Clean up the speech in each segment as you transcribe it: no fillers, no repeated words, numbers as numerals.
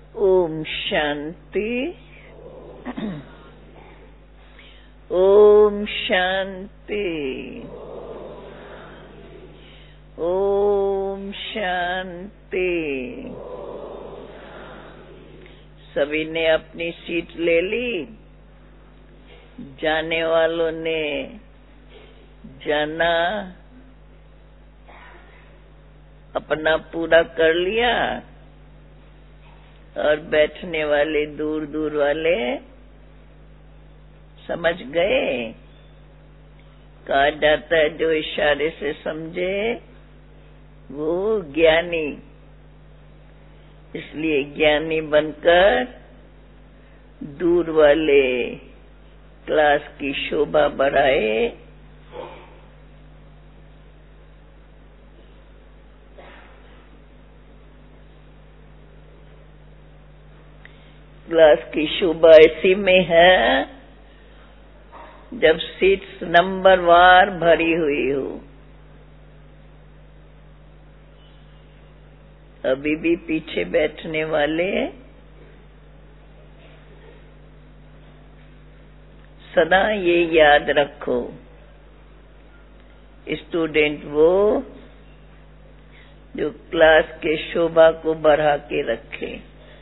ओम शांति। ओम शांति। ओम शांति। सभी ने अपनी सीट ले ली। जाने वालों ने जाना अपना पूरा कर लिया और बैठने वाले दूर दूर वाले समझ गए। कहा जाता है जो इशारे से समझे वो ज्ञानी। इसलिए ज्ञानी बनकर दूर वाले क्लास की शोभा बढ़ाए। क्लास की शोभा इसी में है जब सीट्स नंबर वार भरी हुई हो। अभी भी पीछे बैठने वाले सदा ये याद रखो, स्टूडेंट वो जो क्लास के शोभा को बढ़ा के रखे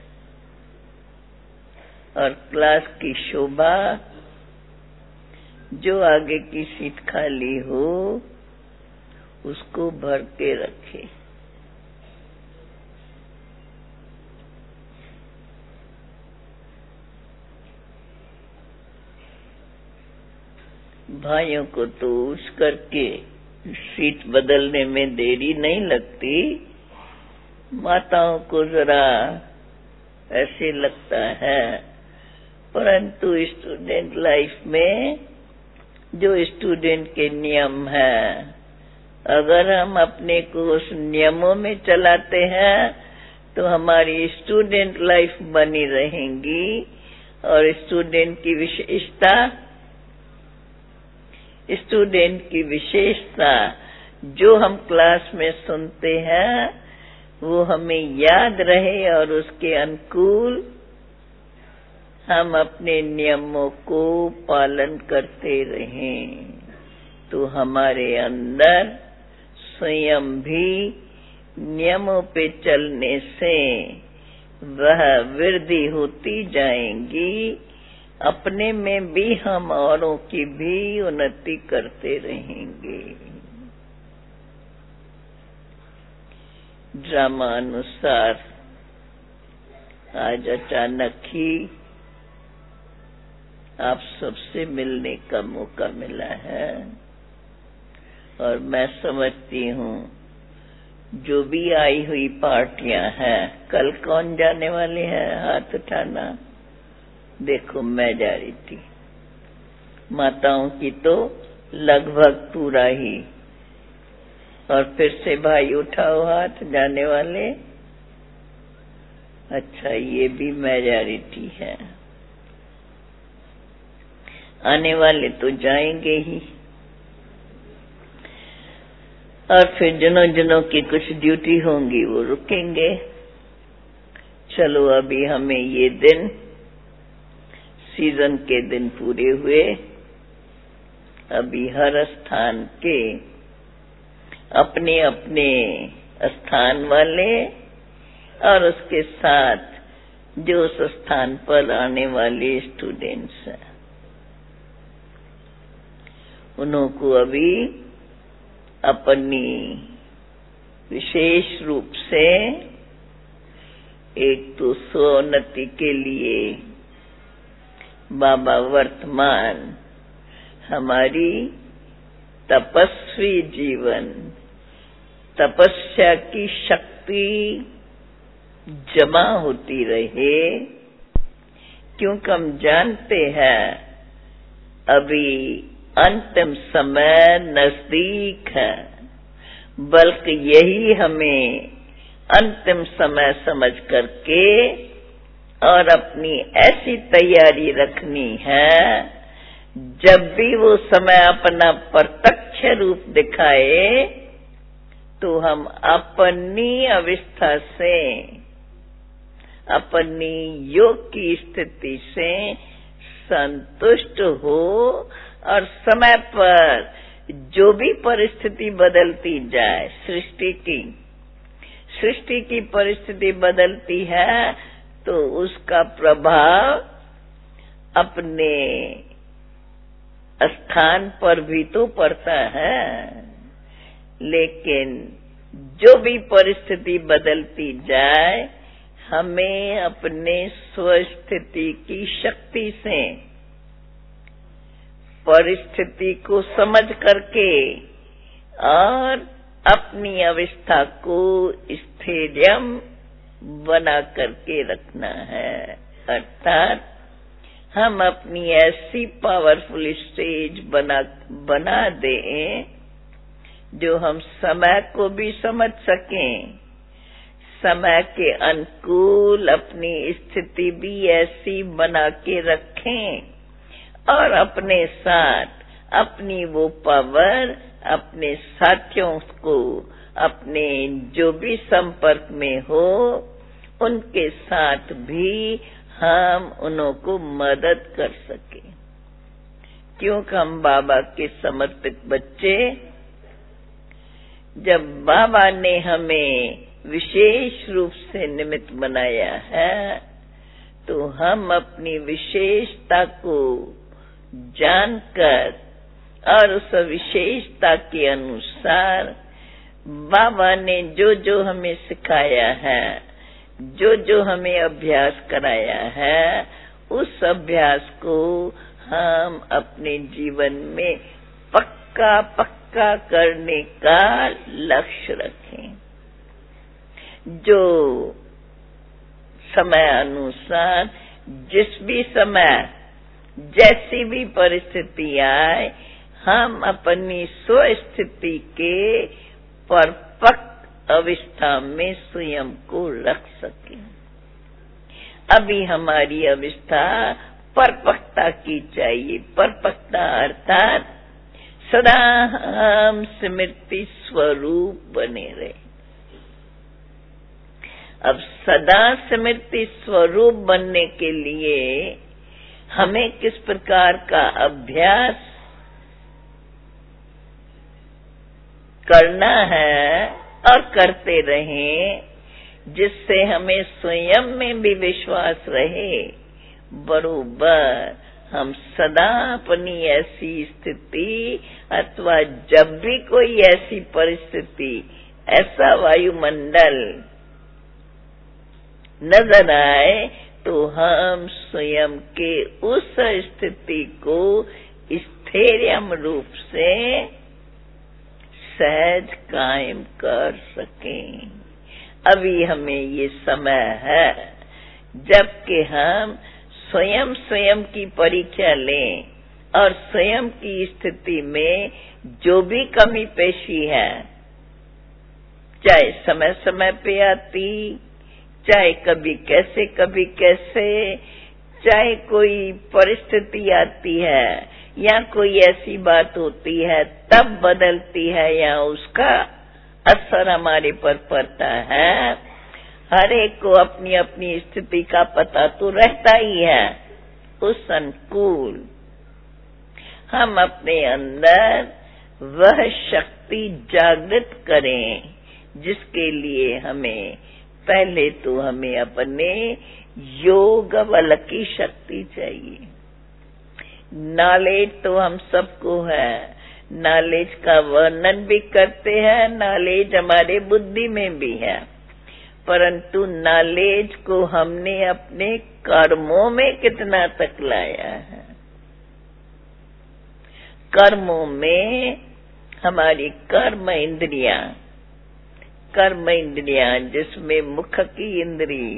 और क्लास की शोभा जो आगे की सीट खाली हो उसको भर के रखे। भाइयों को तो उस करके सीट बदलने में देरी नहीं लगती। माताओं को जरा ऐसे लगता है, परंतु स्टूडेंट लाइफ में जो स्टूडेंट के नियम है, अगर हम अपने को उस नियमों में चलाते हैं तो हमारी स्टूडेंट लाइफ बनी रहेंगी। और स्टूडेंट की विशेषता जो हम क्लास में सुनते हैं वो हमें याद रहे और उसके अनुकूल हम अपने नियमों को पालन करते रहें, तो हमारे अंदर स्वयं भी नियमों पे चलने से वह वृद्धि होती जाएंगी। अपने में भी हम औरों की भी उन्नति करते रहेंगे। ड्रामा अनुसार आज अचानक ही आप सबसे मिलने का मौका मिला है और मैं समझती हूँ जो भी आई हुई पार्टियां हैं, कल कौन जाने वाले हैं हाथ उठाना। देखो मैं जा रही थी। माताओं की तो लगभग पूरा ही। और फिर से भाई उठाओ हाथ जाने वाले। अच्छा ये भी मेजॉरिटी है। आने वाले तो जाएंगे ही और फिर जिन्हों की कुछ ड्यूटी होंगी वो रुकेंगे। चलो अभी हमें ये दिन सीजन के दिन पूरे हुए। अभी हर स्थान के अपने अपने स्थान वाले और उसके साथ जो उस स्थान पर आने वाले स्टूडेंट्स हैं उनको अभी अपनी विशेष रूप से एक तो स्वोन्नति के लिए बाबा वर्तमान हमारी तपस्वी जीवन, तपस्या की शक्ति जमा होती रहे, क्योंकि हम जानते हैं अभी अंतिम समय नजदीक है। बल्कि यही हमें अंतिम समय समझ करके और अपनी ऐसी तैयारी रखनी है जब भी वो समय अपना प्रत्यक्ष रूप दिखाए तो हम अपनी अवस्था से अपनी योग की स्थिति से संतुष्ट हो और समय पर जो भी परिस्थिति बदलती जाए, सृष्टि की परिस्थिति बदलती है तो उसका प्रभाव अपने स्थान पर भी तो पड़ता है, लेकिन जो भी परिस्थिति बदलती जाए हमें अपने स्वस्थिति की शक्ति से परिस्थिति को समझ करके और अपनी अवस्था को स्थैर्य बना करके रखना है। अर्थात हम अपनी ऐसी पावरफुल स्टेज बना दें जो हम समय को भी समझ सकें, समय के अनुकूल अपनी स्थिति भी ऐसी बना के रखें और अपने साथ अपनी वो पावर अपने साथियों को, अपने जो भी संपर्क में हो उनके साथ भी हम उन्हों को मदद कर सके, क्योंकि हम बाबा के समर्पित बच्चे। जब बाबा ने हमें विशेष रूप से निमित्त बनाया है तो हम अपनी विशेषता को जानकर और उस विशेषता के अनुसार बाबा ने जो जो हमें सिखाया है, जो जो हमें अभ्यास कराया है, उस अभ्यास को हम अपने जीवन में पक्का करने का लक्ष्य रखें। जो समय अनुसार जिस भी समय जैसी भी परिस्थिति आए हम अपनी स्वस्थिति के परफेक्ट अवस्था में स्वयं को रख सकें। अभी हमारी अवस्था परपक्वता की चाहिए। परपक्वता अर्थात सदा हम स्मृति स्वरूप बने रहे। अब सदा स्मृति स्वरूप बनने के लिए हमें किस प्रकार का अभ्यास करना है और करते रहें जिससे हमें स्वयं में भी विश्वास रहे, बरोबर हम सदा अपनी ऐसी स्थिति अथवा जब भी कोई ऐसी परिस्थिति, ऐसा वायुमंडल नजर आए तो हम स्वयं के उस स्थिति को स्थैर्य रूप से सहज कायम कर सकें। अभी हमें ये समय है जबकि हम स्वयं की परीक्षा लें और स्वयं की स्थिति में जो भी कमी पेशी है, चाहे समय समय पे आती, चाहे कभी कैसे, चाहे कोई परिस्थिति आती है या कोई ऐसी बात होती है तब बदलती है या उसका असर हमारे पर पड़ता है। हर एक को अपनी अपनी स्थिति का पता तो रहता ही है। उस अनुकूल हम अपने अंदर वह शक्ति जागृत करें जिसके लिए हमें पहले तो हमें अपने योग बल की शक्ति चाहिए। नॉलेज तो हम सबको है, नॉलेज का वर्णन भी करते हैं, नॉलेज हमारे बुद्धि में भी है, परंतु नॉलेज को हमने अपने कर्मों में कितना तक लाया है। कर्मों में हमारी कर्म इंद्रियां जिसमें मुख की इंद्री,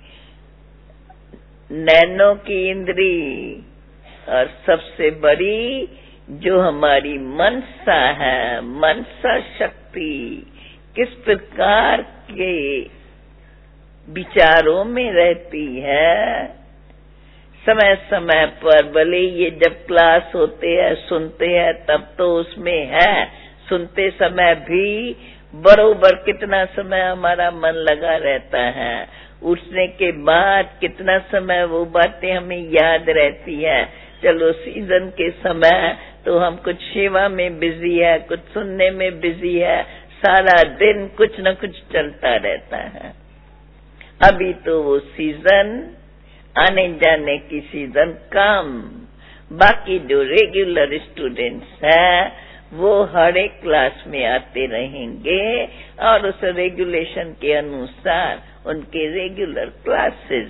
नैनों की इंद्री और सबसे बड़ी जो हमारी मनसा है, मनसा शक्ति किस प्रकार के विचारों में रहती है। समय समय पर भले ये जब क्लास होते हैं सुनते हैं तब तो उसमें है, सुनते समय भी बरोबर कितना समय हमारा मन लगा रहता है, उठने के बाद कितना समय वो बातें हमें याद रहती है। चलो सीजन के समय तो हम कुछ सेवा में बिजी है, कुछ सुनने में बिजी है, सारा दिन कुछ न कुछ चलता रहता है। अभी तो वो सीजन आने जाने की सीजन कम। बाकी जो रेगुलर स्टूडेंट्स हैं वो हर एक क्लास में आते रहेंगे और उस रेगुलेशन के अनुसार उनके रेगुलर क्लासेस।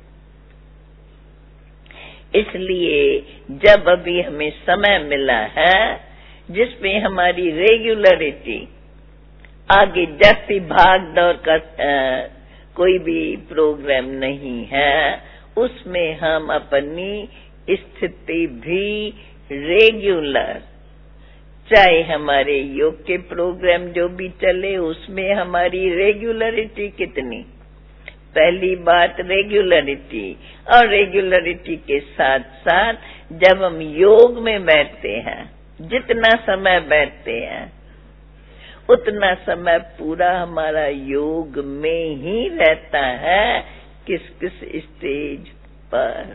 इसलिए जब अभी हमें समय मिला है जिसमें हमारी रेगुलरिटी, आगे जैसी भाग दौड़ का कोई भी प्रोग्राम नहीं है, उसमें हम अपनी स्थिति भी रेगुलर, चाहे हमारे योग के प्रोग्राम जो भी चले उसमें हमारी रेगुलरिटी कितनी। पहली बात रेगुलरिटी, और रेगुलरिटी के साथ साथ जब हम योग में बैठते हैं, जितना समय बैठते हैं उतना समय पूरा हमारा योग में ही रहता है। किस किस स्टेज पर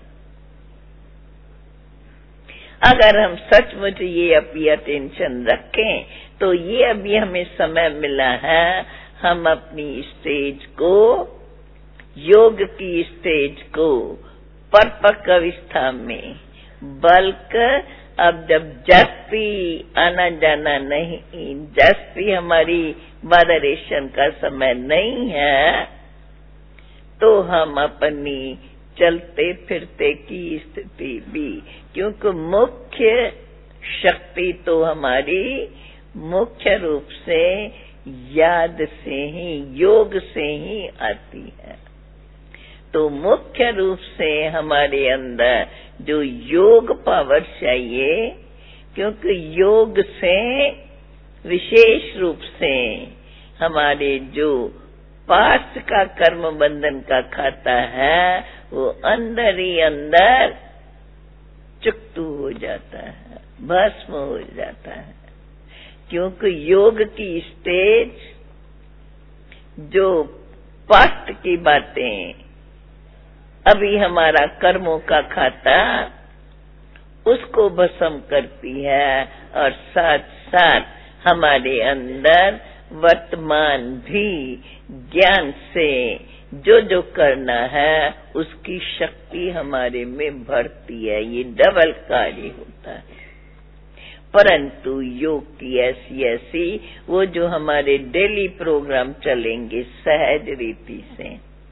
अगर हम सचमुच ये अभी अटेंशन रखें तो ये अभी हमें समय मिला है, हम अपनी स्टेज को, योग की स्टेज को परिपक्व अवस्था में, बल्कि अब जब जस्ती आना जाना नहीं, जस्ती हमारी मॉडरेशन का समय नहीं है, तो हम अपनी चलते फिरते की स्थिति भी, क्योंकि मुख्य शक्ति तो हमारी मुख्य रूप से याद से ही, योग से ही आती है। तो मुख्य रूप से हमारे अंदर जो योग पावर चाहिए, क्योंकि योग से विशेष रूप से हमारे जो पास्ट का कर्म बंधन का खाता है वो अंदर ही अंदर चुकतू हो जाता है, भस्म हो जाता है। क्योंकि योग की स्टेज जो पास्ट की बातें, अभी हमारा कर्मों का खाता, उसको भस्म करती है और साथ साथ हमारे अंदर वर्तमान भी ज्ञान से जो जो करना है उसकी शक्ति हमारे में बढ़ती है। ये डबल कार्य होता है। परंतु योग की ऐसी ऐसी वो जो हमारे डेली प्रोग्राम चलेंगे सहज रीति से,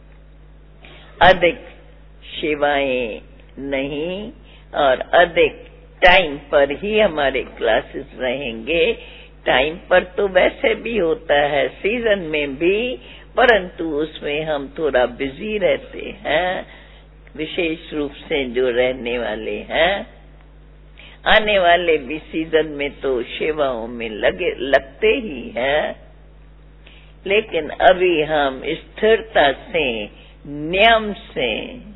अधिक सेवाएं नहीं और अधिक टाइम पर ही हमारे क्लासेस रहेंगे। टाइम पर तो वैसे भी होता है सीजन में भी, परंतु उसमें हम थोड़ा बिजी रहते हैं, विशेष रूप से जो रहने वाले हैं। आने वाले भी सीजन में तो सेवाओं में लगते ही हैं, लेकिन अभी हम स्थिरता से, नियम से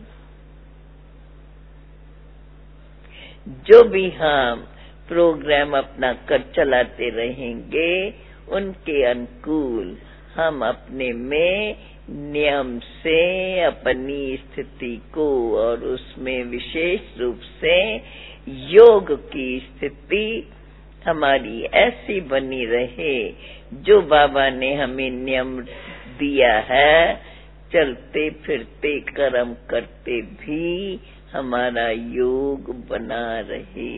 जो भी हम प्रोग्राम अपना कर चलाते रहेंगे उनके अनुकूल हम अपने में नियम से अपनी स्थिति को, और उसमें विशेष रूप से योग की स्थिति हमारी ऐसी बनी रहे जो बाबा ने हमें नियम दिया है। चलते फिरते कर्म करते भी हमारा योग बना रहे।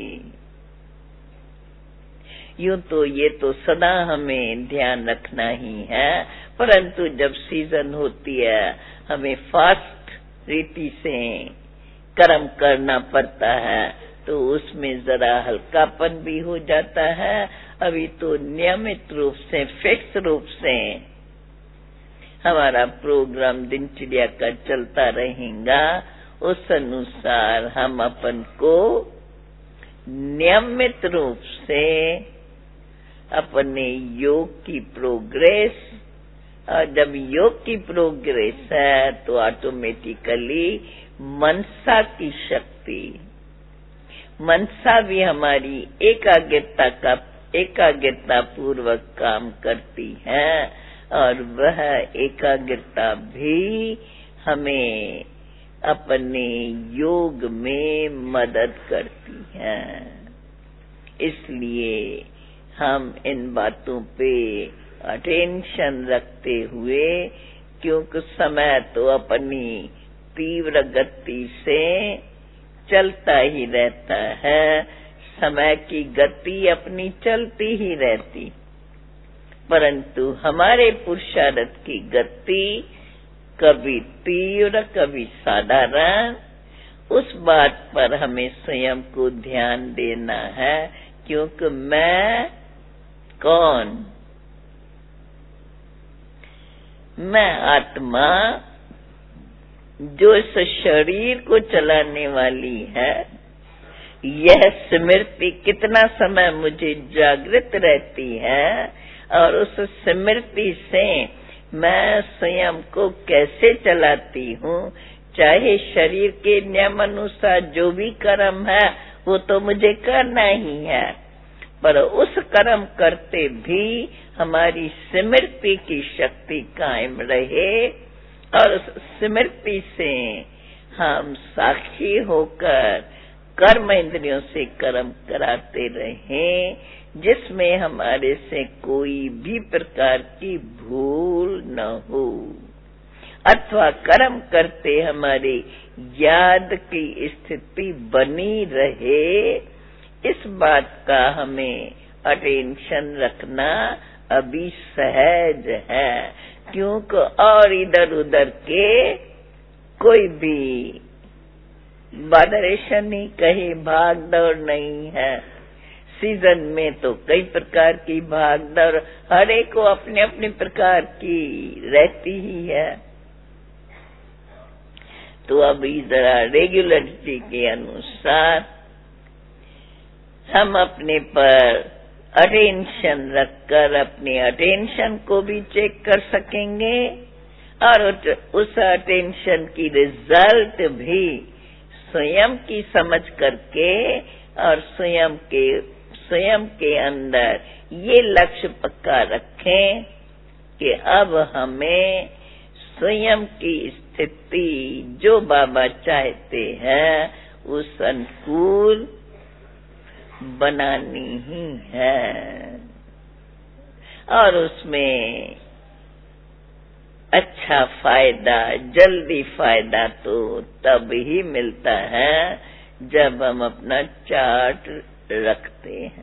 यूं तो ये तो सदा हमें ध्यान रखना ही है, परंतु जब सीजन होती है हमें फास्ट रीति से कर्म करना पड़ता है तो उसमें जरा हल्कापन भी हो जाता है। अभी तो नियमित रूप से, फिक्स रूप से हमारा प्रोग्राम दिनचर्या का चलता रहेगा। उस अनुसार हम अपन को नियमित रूप से अपने योग की प्रोग्रेस, और जब योग की प्रोग्रेस है तो ऑटोमेटिकली मनसा की शक्ति, मनसा भी हमारी एकाग्रता पूर्वक काम करती है, और वह एकाग्रता भी हमें अपने योग में मदद करती हैं। इसलिए हम इन बातों पे अटेंशन रखते हुए, क्योंकि समय तो अपनी तीव्र गति से चलता ही रहता है, समय की गति अपनी चलती ही रहती, परंतु हमारे पुरुषार्थ की गति कभी तीव्र कभी साधारण, उस बात पर हमें स्वयं को ध्यान देना है। क्योंकि मैं कौन? मैं आत्मा जो इस शरीर को चलाने वाली है। यह स्मृति कितना समय मुझे जागृत रहती है और उस स्मृति से मैं स्वयं को कैसे चलाती हूँ। चाहे शरीर के नियम अनुसार जो भी कर्म है वो तो मुझे करना ही है, पर उस कर्म करते भी हमारी स्मृति की शक्ति कायम रहे और उस स्मृति से हम साक्षी होकर कर्म इंद्रियों से कर्म कराते रहें, जिसमें हमारे से कोई भी प्रकार की भूल न हो, अथवा कर्म करते हमारी याद की स्थिति बनी रहे। इस बात का हमें अटेंशन रखना अभी सहज है, क्योंकि और इधर उधर के कोई भी वाइब्रेशन ही कहे भाग दौड़ नहीं है। सीजन में तो कई प्रकार की भाग दौड़ हर एक को अपने अपने प्रकार की रहती ही है। तो अभी जरा रेगुलरिटी के अनुसार हम अपने पर अटेंशन रखकर अपने अटेंशन को भी चेक कर सकेंगे और उस अटेंशन की रिजल्ट भी स्वयं की समझ करके और स्वयं के अंदर ये लक्ष्य पक्का रखें कि अब हमें स्वयं की स्थिति जो बाबा चाहते हैं उस अनुकूल बनानी ही है और उसमें अच्छा फायदा, जल्दी फायदा तो तब ही मिलता है जब हम अपना चार्ट रखते हैं।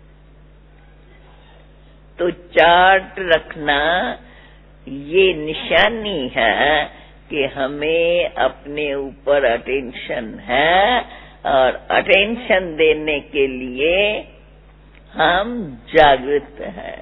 तो चार्ट रखना ये निशानी है कि हमें अपने ऊपर अटेंशन है और अटेंशन देने के लिए हम जागृत हैं।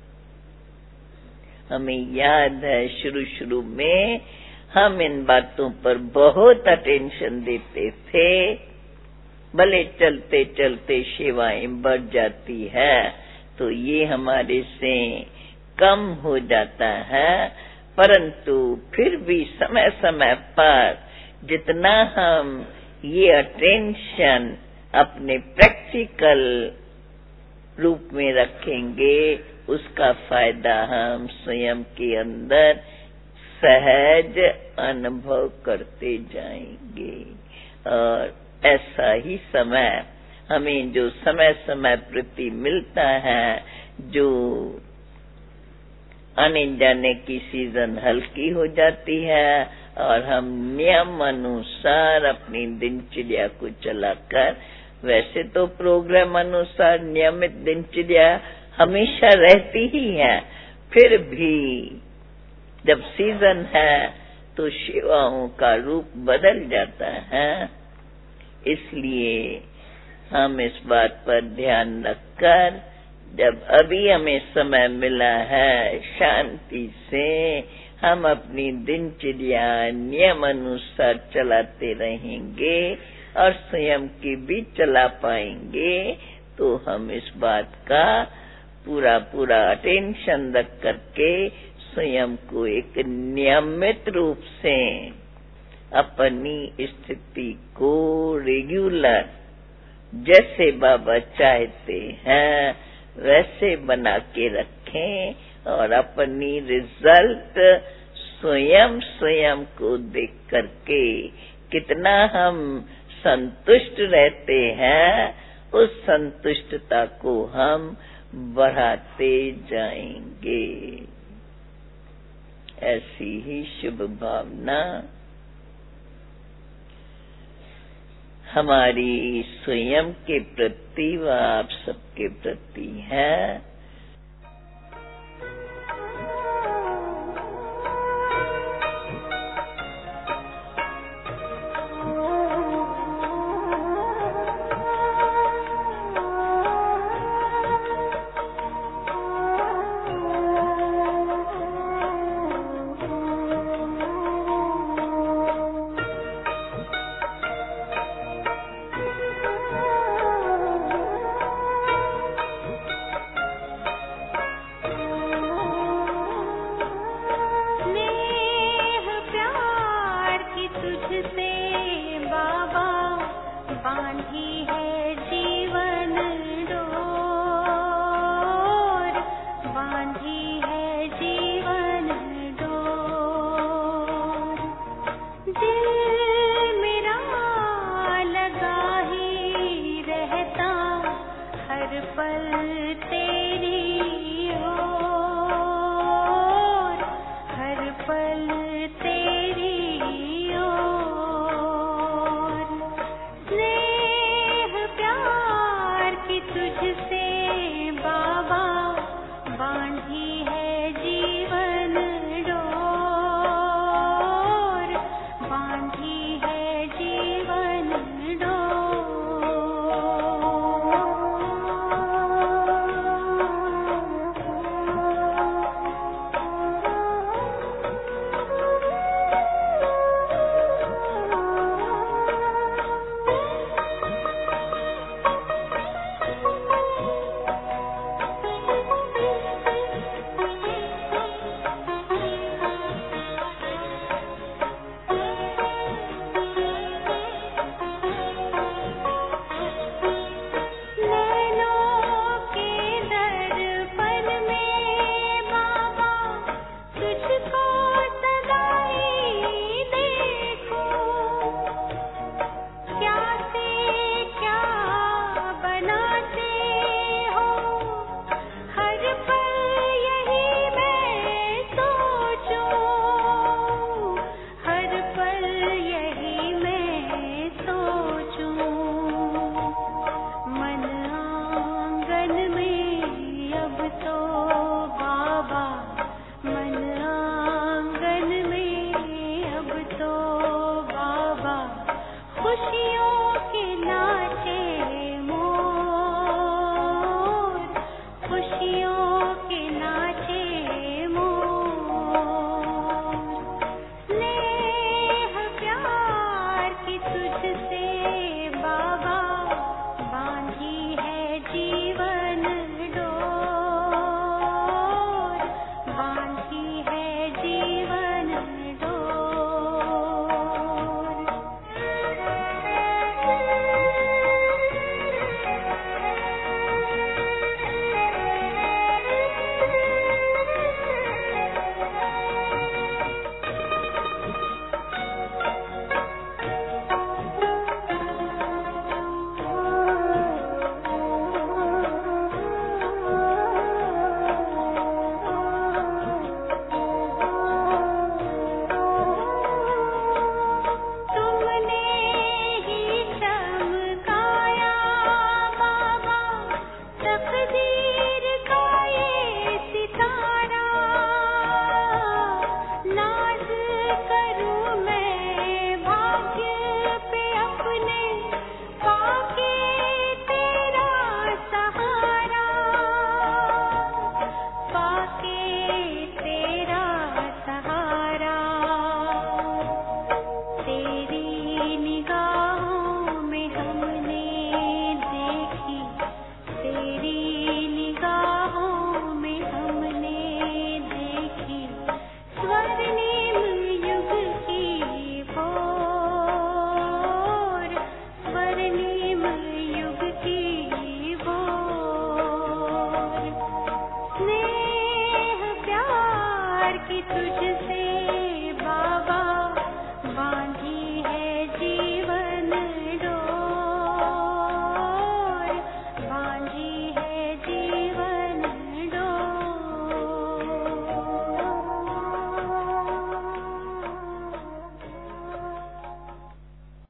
हमें याद है शुरू में हम इन बातों पर बहुत अटेंशन देते थे, भले चलते चलते सेवाएं बढ़ जाती है तो ये हमारे से कम हो जाता है, परंतु फिर भी समय समय पर जितना हम ये अटेंशन अपने प्रैक्टिकल रूप में रखेंगे उसका फायदा हम स्वयं के अंदर सहज अनुभव करते जाएंगे। और ऐसा ही समय हमें जो समय समय प्रति मिलता है, जो आने जाने की सीजन हल्की हो जाती है और हम नियम अनुसार अपनी दिनचर्या को चलाकर, वैसे तो प्रोग्राम अनुसार नियमित दिनचर्या हमेशा रहती ही है, फिर भी जब सीजन है तो सेवाओं का रूप बदल जाता है। इसलिए हम इस बात पर ध्यान रखकर जब अभी हमें समय मिला है शांति से हम अपनी दिनचर्या नियम अनुसार चलाते रहेंगे और स्वयं की भी चला पाएंगे, तो हम इस बात का पूरा अटेंशन रख करके स्वयं को एक नियमित रूप से अपनी स्थिति को रेगुलर जैसे बाबा चाहते हैं वैसे बना के रखें और अपनी रिजल्ट स्वयं स्वयं को देख करके कितना हम संतुष्ट रहते हैं, उस संतुष्टता को हम बढ़ाते जाएंगे। ऐसी ही शुभ भावना हमारी स्वयं के प्रति व आप सबके प्रति है। हर पल तेरी